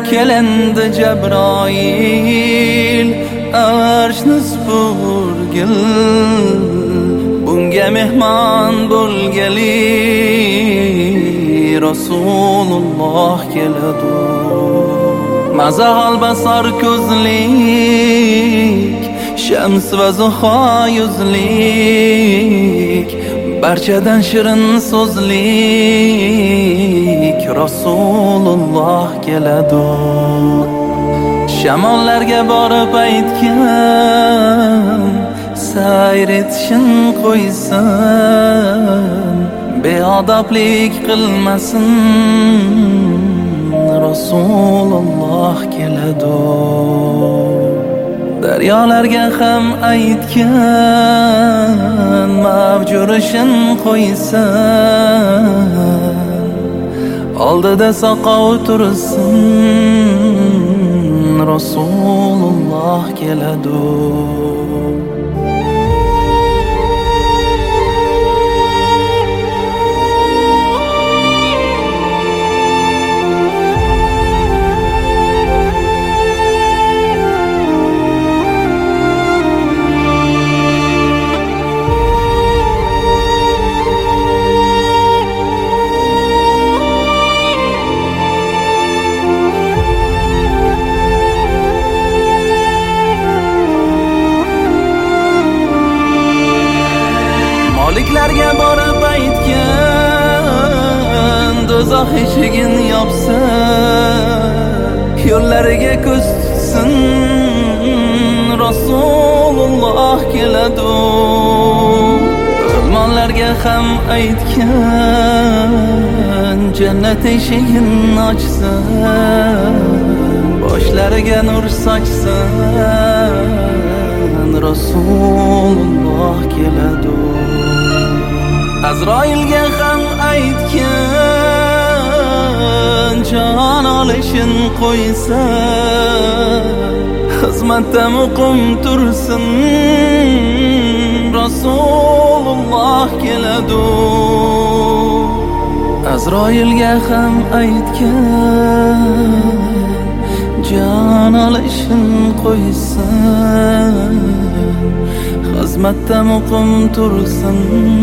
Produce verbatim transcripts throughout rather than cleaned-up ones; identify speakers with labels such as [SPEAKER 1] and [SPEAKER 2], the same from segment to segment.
[SPEAKER 1] kelendi Cebrail arshni supurgil bunga mehmon bo'lgali Rasululloh keladi. Mazal basar ko'zlik shams va zuho yuzlik barchadan shirin so'zlik Rasululloh keladi. Shamollarga borib aytgan sayr etishin qo'ysin, beodoblik qilmasin Rasululloh keladi. Daryolarga ham aytgan mavjurishin qo'ysin, oldida soqov tursin Rasululloh keladi. Maliklarga borib aytgan do'zax eshigin yopsin, yo'llariga ko'z tutsin Rasululloh keladi. O'lmonlarga ham aytgan jannat eshigin ochsin, boshlariga nur sochsin Rasululloh keladi. Azroilga ham aytgan jon olishin qo'ysin, xizmatda muqim tursin Rasululloh keladi. Azroilga ham aytgan jon olishin qo'ysin, xizmatda muqim tursin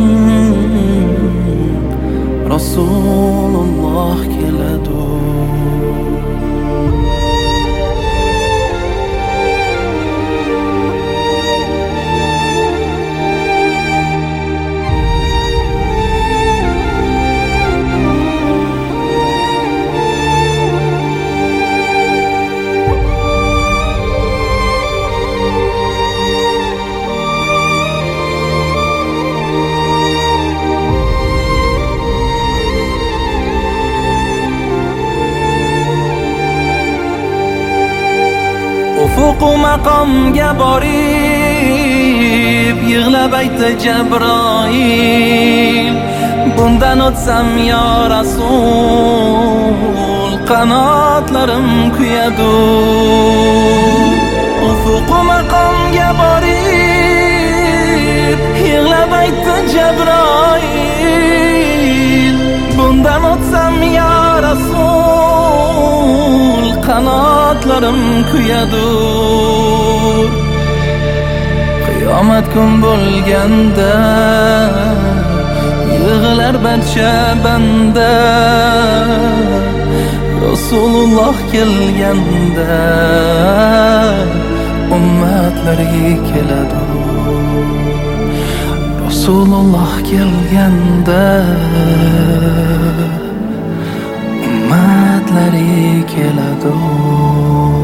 [SPEAKER 1] Rasululloh keladi. Ufuq maqomga borib yig'lab aytdi Jabroil, bundan o'tsam yo Rasul qanotlarim kuyadi. Ufuq maqomga borib yig'lab aytdi Jabroil, bundan o'tsam yo Rasul qanotlarim kuyadi. Qiyomat kun bo'lganda yig'lar barcha banda, Rasululloh kelganda ummatlarga keladi. Rasululloh kelganda ummatlarga keladi.